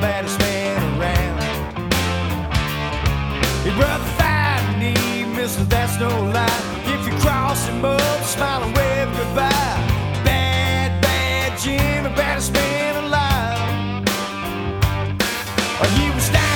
baddest man around. Hey, brother, find me, mister, that's no lie. If you cross him up, smile and wave goodbye. Bad, bad Jim, the baddest man alive. He was down